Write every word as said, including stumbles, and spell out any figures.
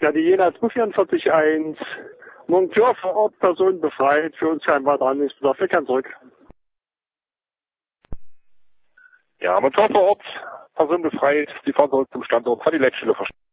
Ja, die Jena zwei vierundvierzig eins. Monteur vor Ort, Person befreit. Für uns kein weiterer Handlungsbedarf. Wir kehren zurück. Ja, Monteur vor Ort, Person befreit. Die fahren zurück zum Standort. Hat die Leitstelle verstanden.